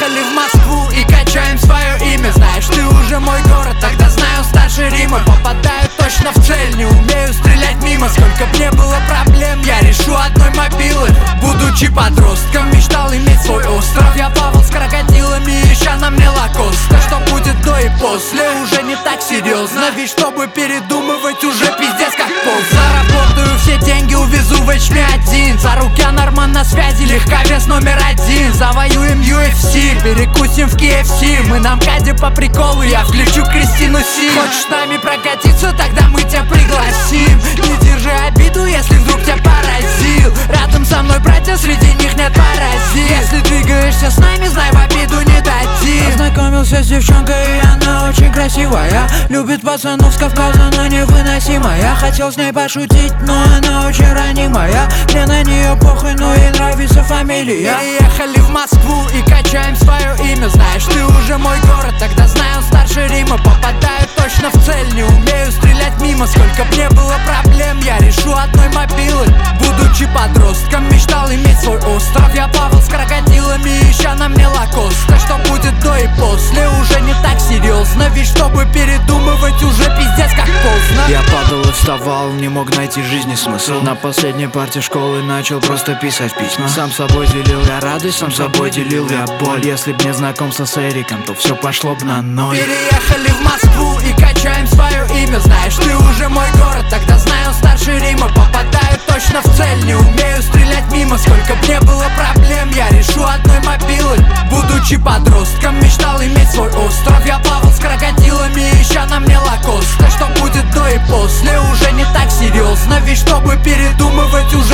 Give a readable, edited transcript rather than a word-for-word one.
Переехали в Москву и качаем свое имя. Знаешь, ты уже мой город, тогда знаю старше Рима. Попадаю точно в цель, не умею стрелять мимо. Сколько б не было проблем, я решу одной мобилы. Будучи подростком, мечтал иметь свой остров. Я плавал с крокодилами, ища на мне лакоста. Что будет до и после, уже не так серьезно. Ведь чтобы передумывать, уже пиздец как поздно. Заработаю все деньги, увезу в HM1. За руки Норман на связи, легковес номер 1. Завоюем UFC, перекусим в KFC. Мы на МКАДе по приколу, я включу Кристину Си. Хочешь с нами прокатиться, тогда мы тебя пригласим. Не держи обиду, если вдруг тебя поразил. Рядом со мной братья, среди них нет паразит. Если двигаешься с нами, знай, в обиду не дадим. Познакомился с девчонкой, и она очень красивая. Любит пацанов с Кавказа, но невыносимая. Хотел с ней пошутить, но она очень ранимая. Мне на нее похуй, но ей нравится фамилия. Переехали в Москву и качаем свое имя. Знаешь, ты уже мой город, тогда знаю старше Рима. Попадаю точно в цель, не умею стрелять мимо. Сколько б не было проблем, я решу одной мобилы. Будучи подростком, мечтал иметь свой остров. Я плавал с крокодилами, ища на мне лакоста. Что будет до и после, уже не так серьезно. Ведь чтобы передумывать, уже пиздец как поздно. Я падал и вставал, не мог найти жизни смысл. На последней партии школы начал просто писать письма. Сам собой делил я радость, сам собой делил я боль. Если б не знакомство с Эриком, то все пошло б на ноль. Переехали в Москву и качаем свое имя. Знаешь, ты уже мой город, тогда знаю старше Рима. Попадаю точно в цель, не умею стрелять мимо. Сколько б не было проблем, я решу одной мобилы. Будучи подростком, мечтал иметь свой остров. Я плавал с крокодилами, ища на мне лакоста. Что будет до и после, уже не так серьезно. Ведь чтобы передумывать, уже